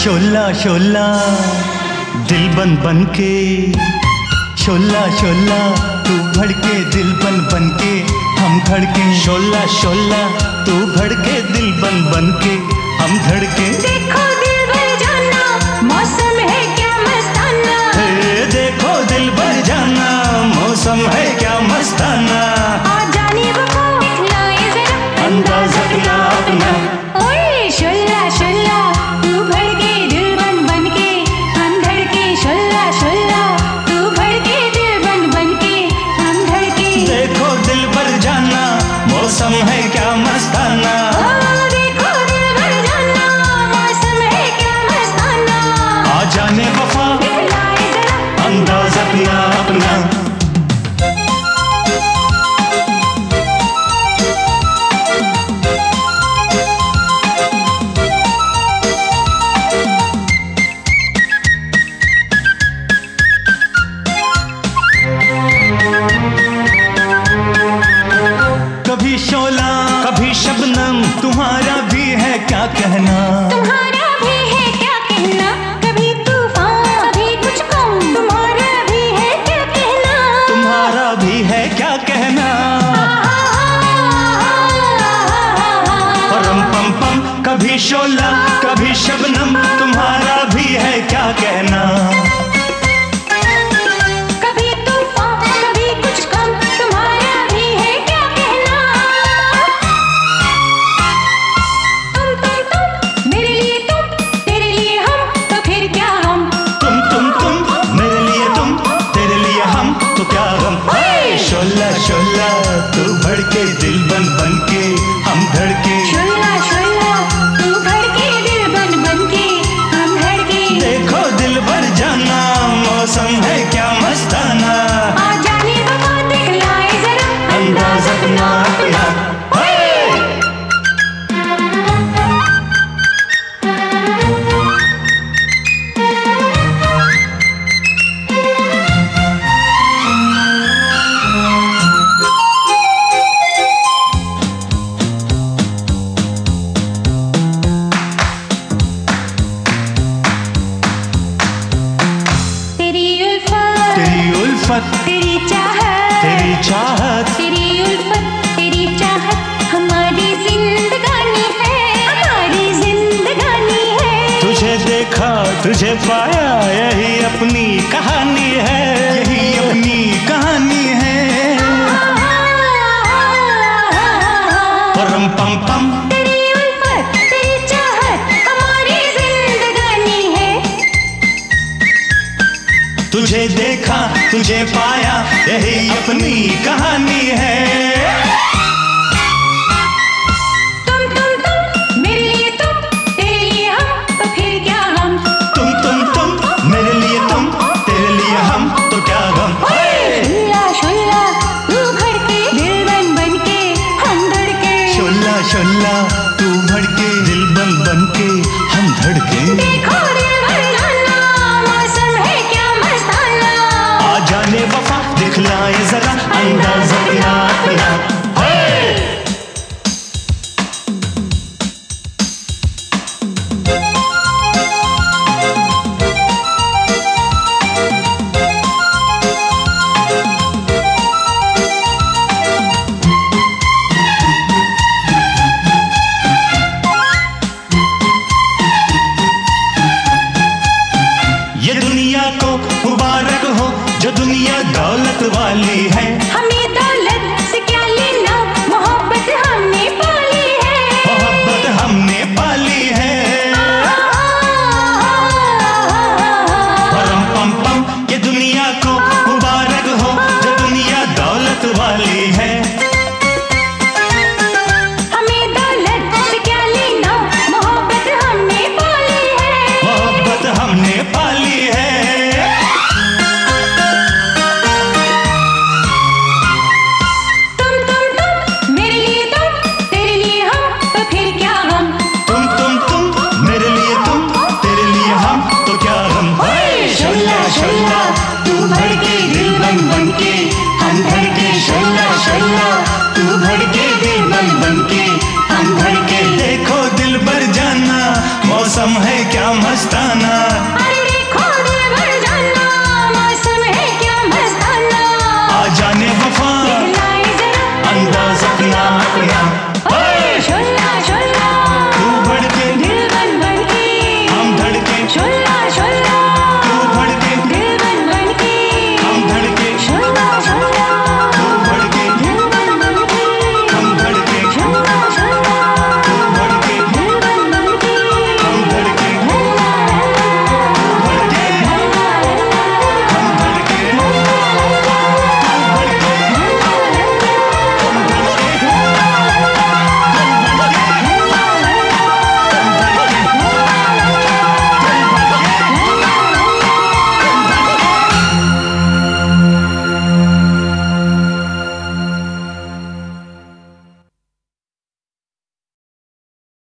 शोला शोला दिल बन बन के, शोला शोला तू भड़के दिल बन बन के हम धड़के। शोला शोला तू भड़के दिल बन बन के हम धड़के। देखो दिल भर जाना मौसम है क्या मस्ताना। देखो दिल भर जाना मौसम है क्या मस्ताना। आ जाने वफा दिखलाए जरा अंदाज़ अपना अपना। ओए शोला शोला तू भड़के दिल बन बन के हम धड़के। शोला शोला तू भड़के दिल बन बन के हम धड़के। देखो दिल भर जाना मौसम है क्या मस्ताना। देखो दिल भर जाना मौसम है क्या मस्ताना। आ जाने वफा दिखलाए जरा अंदाज़ अपना अपना। कभी शोला कभी शबनम तुम्हारा भी है क्या कहना। तुम्हारा भी है क्या कहना। कभी तूफान कभी कुछ कम तुम्हारा भी है क्या कहना। तुम्हारा भी है क्या कहना। परम पम पम कभी शोला कभी शबनम तुम्हारा भी है क्या कहना। कभी तूफान कभी कुछ कम तुम्हारा भी है क्या कहना। तुम मेरे लिए तुम तेरे लिए हम तो फिर क्या हम। तुम मेरे लिए तुम तेरे लिए हम तो क्या गम। शोला शोला तू भड़के दिल बन बन के हम धड़के। शोला शोला तू भड़के दिल बन बन के हम धड़के। देखो दिल भर जाना मौसम है क्या मस्ताना। आ जाने वफा दिखलाए जरा अंदाज़ अपना अपना। तेरी उल्फत तेरी उल्फत तेरी चाहत तेरी चाहत तेरी उल्फत तेरी चाहत हमारी जिंदगानी है। हमारी जिंदगानी है। तुझे देखा तुझे पाया यही अपनी कहानी है। यही अपनी कहानी है। परम पम पम तेरी उल्फत तेरी चाहत हमारी जिंदगानी है। तुझे देखा तुझे पाया यही अपनी कहानी है। तुम मेरे लिए तुम तेरे लिए हम तो फिर क्या हम। तुम मेरे लिए तुम तेरे लिए हम तो क्या गम। शोला शोला तू भड़के दिल बन बन के हम धड़के। शोला शोला तू भड़के दिल बन बन के हम धड़के। देखो दिल भर जाना मौसम है क्या मस्ताना। आ जाने वफा दिखलाए जरा अंदाज़ अपना अपना। ये दुनिया को मुबारक हो जो दुनिया दौलत वाली है। हमें दौलत से क्या लेना मोहब्बत हमने पाली है। मोहब्बत हमने पाली है। परम पम पम ये दुनिया को मुबारक हो जो दुनिया दौलत वाली है। हमें दौलत से क्या लेना मोहब्बत हमने पाली है। मोहब्बत हमने पाली है। तुम मेरे लिए तुम तेरे लिए हम तो फिर क्या हम। तुम मेरे लिए तुम तेरे लिए हम तो क्या गम। शोला शोला तू भड़के दिल बन बन के हम धड़के। शोला शोला तू भड़के दिल बन बन के हम धड़के। देखो दिल भर जाना मौसम है क्या मस्त। मस्ताना। अरे देखो दिल भर जाना, मौसम है क्या मस्ताना। आ जाने वफा दिखलाए जरा अंदाज अपना अपना।